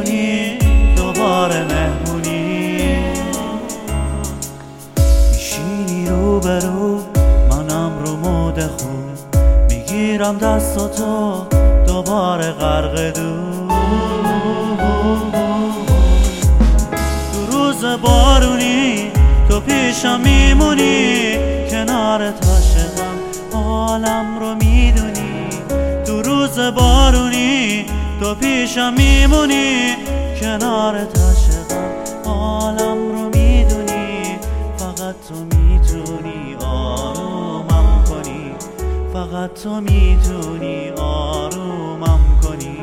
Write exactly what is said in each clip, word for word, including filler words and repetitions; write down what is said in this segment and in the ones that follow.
میدونی دوباره مهمونی میشینی رو برو منم رو مود خوب میگیرم دستاتو دوباره غرق دور دو روز بارونی تو پیشم میمونی کنارت عاشقم حالم رو میدونی دو روز بارونی تو پیشم میمونی کنارت عاشقم حالم رو میدونی فقط تو میتونی آرومم کنی فقط تو میتونی آرومم کنی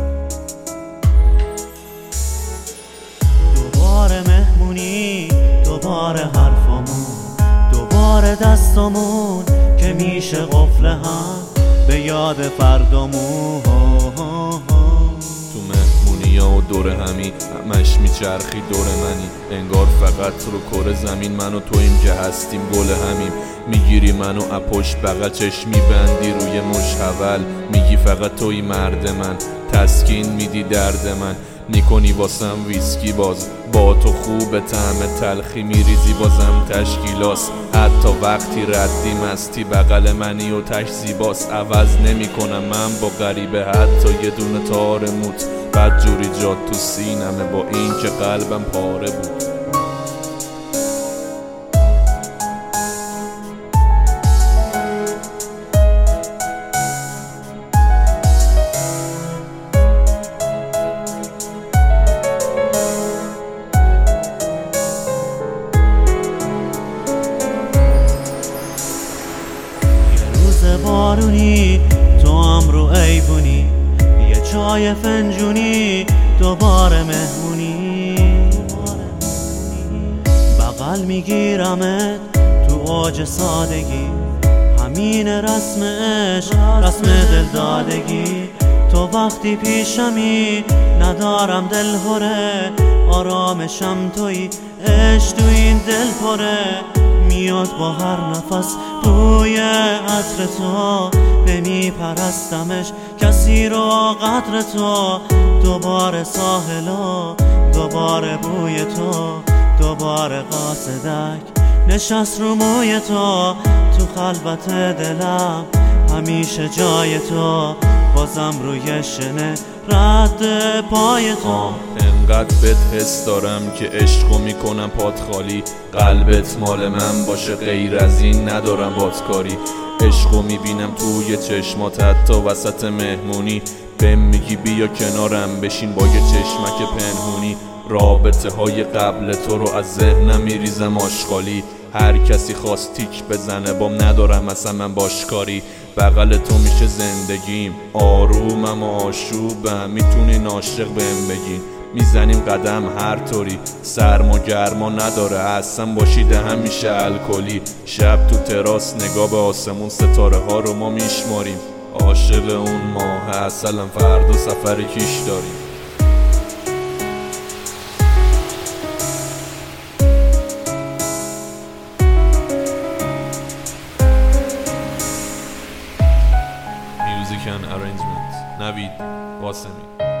دوباره مهمونی دوباره حرفامون دوباره دستامون که میشه قفل هم به یاد فردامون تو مهمونی ها و دور همی همش میچرخی دور منی انگار فقط رو کره زمین من و تویم که هستیم گل همیم میگیری منو اپوش بغل چشمی بندی روی مشحول میگی فقط توی مرد من تسکین میدی درد من نیکنی واسم ویسکی باز با تو خوب طعم تلخی میریزی بازم تشکیلاس حتی وقتی ردی مستی بغل منی و تش زیباس عوض نمی کنم من با غریبه حتی یه دونه تار موت بد جوری جاد تو سینمه با این که قلبم پاره بود بارونی تو هم رو ایوونی یه چای فنجونی دوباره مهمونی بغل میگیرمت تو اوج سادگی همین رسم عشق رسم دلدادگی تو وقتی پیشمی ندارم دل هره آرامشم توی عشق تو این دل پره میاد با هر نفس بوی عطر تو نمی پرستمش کسی رو قدر تو دوباره ساحلا دوباره بوی تو دوباره قاصدک نشست رو موی تو تو خلوت دلم همیشه جای تو بازم روی شنه رد پای تو انقدر بهت حس دارم که عشقو میکنم پات خالی قلبت مال من باشه غیر از این ندارم بات کاری عشقو میبینم توی چشمات حتی وسط مهمونی بهم میگی بیا کنارم بشین با یه چشمک پنهونی رابطه های قبل تو رو از ذهنم میریزم آشغالی هر کسی خواست تیک بزنه بام ندارم اصلا من باش کاری بغل تو میشه زندگیم آرومم و آشوبم میتونین عاشق بهم بگین میزنیم قدم هر طوری سرم و گرما نداره اصلا باشیده همیشه الکلی شب تو تراس نگاه به آسمون ستاره ها رو ما میشماریم عاشق اون ماه اصلا فردا سفر کیش داریم Music and arrangement نوید قاسمی